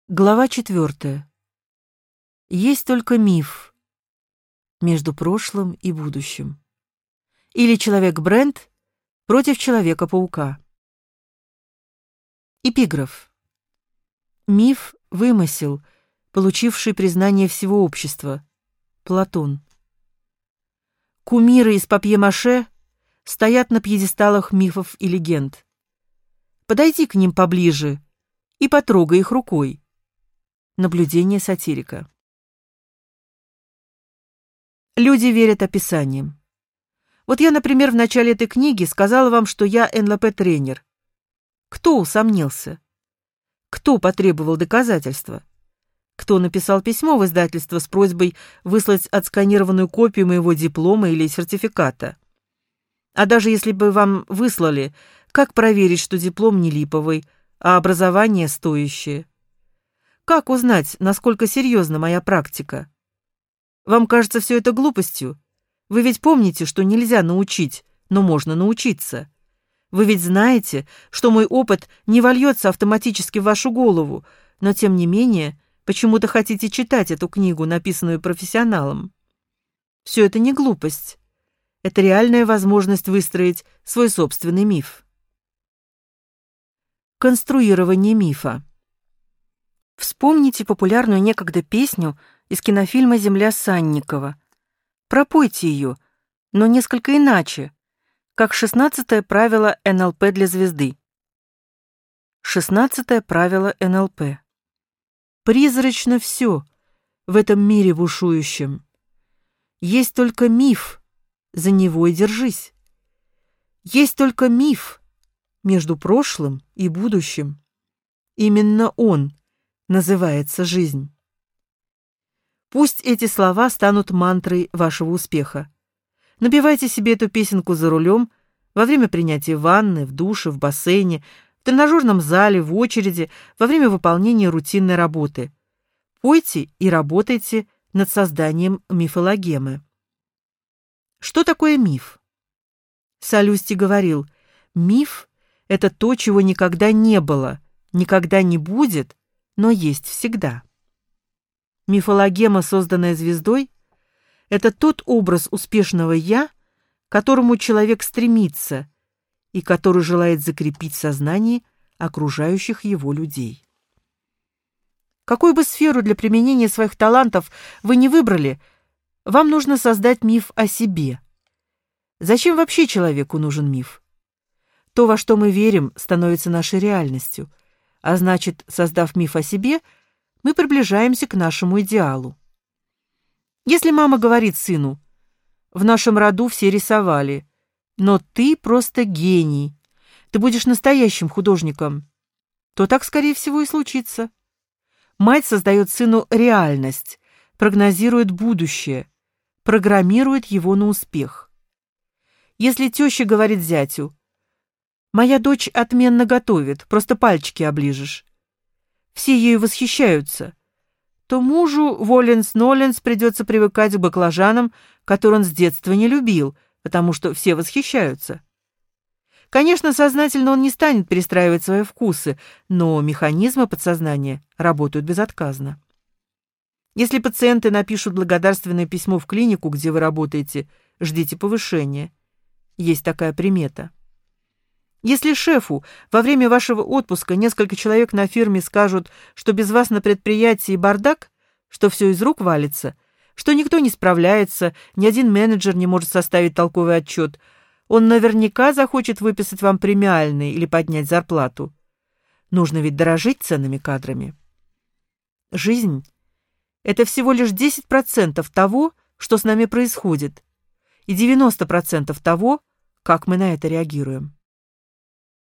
Глава 4. Есть только миф между прошлым и будущим. Или Человек-Брент против Человека-паука. Эпиграф. Миф — вымысел, получивший признание всего общества. Платон. Кумиры из папье-маше стоят на пьедесталах мифов и легенд. Подойди к ним поближе и потрогай их рукой. Наблюдение сатирика. Люди верят описаниям. Вот я, например, в начале этой книги сказала вам, что я НЛП-тренер. Кто усомнился? Кто потребовал доказательства? Кто написал письмо в издательство с просьбой выслать отсканированную копию моего диплома или сертификата? А даже если бы вам выслали, как проверить, что диплом не липовый, а образование стоящее? Как узнать, насколько серьезна моя практика? Вам кажется все это глупостью? Вы ведь помните, что нельзя научить, но можно научиться. Вы ведь знаете, что мой опыт не вольется автоматически в вашу голову, но тем не менее почему-то хотите читать эту книгу, написанную профессионалом. Все это не глупость. Это реальная возможность выстроить свой собственный миф. Конструирование мифа. Вспомните популярную некогда песню из кинофильма «Земля Санникова». Пропойте ее, но несколько иначе, как 16-е правило НЛП для звезды. 16-е правило НЛП. Призрачно все в этом мире бушующем. Есть только миф, за него и держись. Есть только миф между прошлым и будущим. Именно он называется жизнь. Пусть эти слова станут мантрой вашего успеха. Напевайте себе эту песенку за рулем, во время принятия ванны, в душе, в бассейне, в тренажерном зале, в очереди, во время выполнения рутинной работы. Пойте и работайте над созданием мифологемы. Что такое миф? Салюсти говорил: миф — это то, чего никогда не было, никогда не будет, но есть всегда. Мифологема, созданная звездой, это тот образ успешного «я», к которому человек стремится и который желает закрепить в сознании окружающих его людей. Какую бы сферу для применения своих талантов вы ни выбрали, вам нужно создать миф о себе. Зачем вообще человеку нужен миф? То, во что мы верим, становится нашей реальностью, а значит, создав миф о себе, мы приближаемся к нашему идеалу. Если мама говорит сыну: «В нашем роду все рисовали, но ты просто гений, ты будешь настоящим художником», то так, скорее всего, и случится. Мать создает сыну реальность, прогнозирует будущее, программирует его на успех. Если теща говорит зятю: «Моя дочь отменно готовит, просто пальчики оближешь», все ею восхищаются, то мужу воленс-ноленс придется привыкать к баклажанам, которые он с детства не любил, потому что все восхищаются. Конечно, сознательно он не станет перестраивать свои вкусы, но механизмы подсознания работают безотказно. Если пациенты напишут благодарственное письмо в клинику, где вы работаете, ждите повышения. Есть такая примета. Если шефу во время вашего отпуска несколько человек на фирме скажут, что без вас на предприятии бардак, что все из рук валится, что никто не справляется, ни один менеджер не может составить толковый отчет, он наверняка захочет выписать вам премиальный или поднять зарплату. Нужно ведь дорожить ценными кадрами. Жизнь — это всего лишь 10% того, что с нами происходит, и 90% того, как мы на это реагируем.